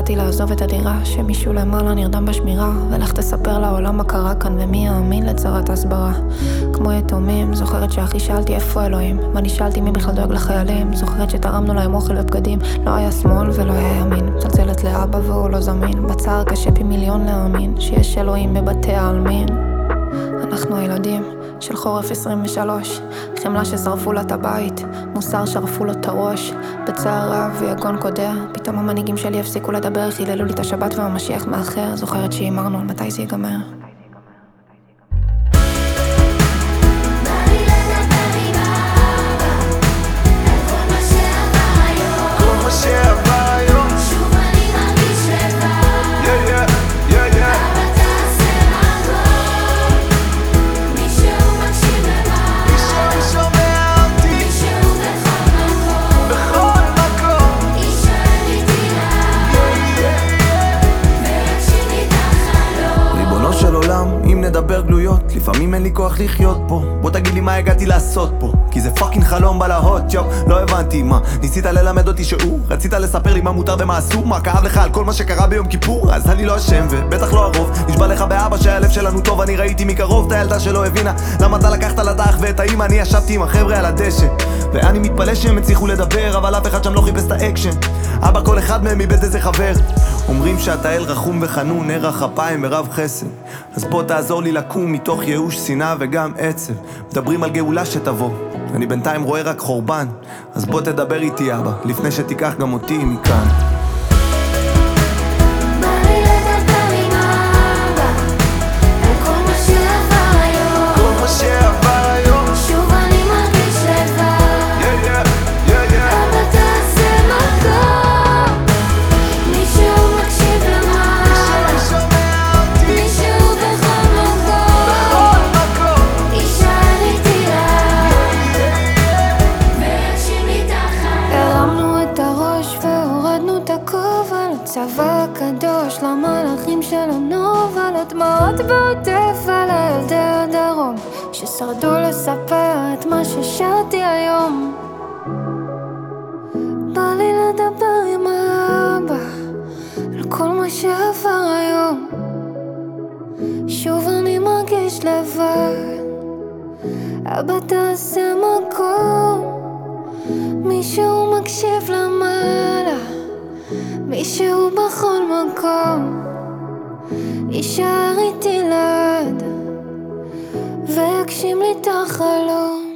החלטתי לעזוב את הדירה, שמישהו למעלה נרדם בשמירה, ולך תספר לעולם מה קרה כאן ומי יאמין לצרת הסברה. כמו יתומים, זוכרת שאחי שאלתי איפה אלוהים, ואני שאלתי מי בכלל דואג לחיילים. זוכרת שתרמנו להם אוכל ובגדים, לא היה שמאל ולא היה ימין. מצלצלת לאבא והוא לא זמין, בצער קשה פי מיליון להאמין שיש אלוהים בבתי העלמין. אנחנו הילדים של חורף 23, חמלה ששרפו לה את הבית, מוסר שרפו לו את הראש, בצער רב ויגון קודע. פתאום המנהיגים שלי הפסיקו לדבר, חיללו לי את השבת והמשיח מאחר. זוכרת שאימרנו על מתי זה ייגמר. אם נדבר גלויות, לפעמים אין לי כוח לחיות פה. בוא תגיד לי מה הגעתי לעשות פה, כי זה פאקינג חלום בלהות. יו, לא הבנתי מה ניסית ללמד אותי שהוא, רצית לספר לי מה מותר ומה אסור, מה כאב לך על כל מה שקרה ביום כיפור. אז אני לא אשם ובטח לא הרוב, נשבע לך באבא שהלב שלנו טוב. אני ראיתי מקרוב את הילדה שלא הבינה למה אתה לקחת לדח ואת האמא. אני ישבתי עם החבר'ה על הדשא ואני מתפלא שהם הצליחו לדבר, אבל אף אחד שם לא חיפש את האקשן. אבא כל אחד מהם איבד איזה חבר. אומרים שאתה אל רחום וחנון, ערך אפיים ורב חסד, אז בוא תעזור לי לקום מתוך ייאוש, שנאה וגם עצב. מדברים על גאולה שתבוא, אני בינתיים רואה רק חורבן. אז בוא תדבר איתי אבא, לפני שתיקח גם אותי מכאן. צבא קדוש למלאכים שלנו, ועל הדמעות בעוטף על ילדי הדרום ששרדו לספר את מה ששרתי היום. בא לי לדבר עם האבא על כל מה שעבר היום. שוב אני מרגיש לבד, אבא תעשה מקום, מישהו מקשיב למעלה, מישהו בכל מקום יישאר איתי לעד ויגשים לי את החלום.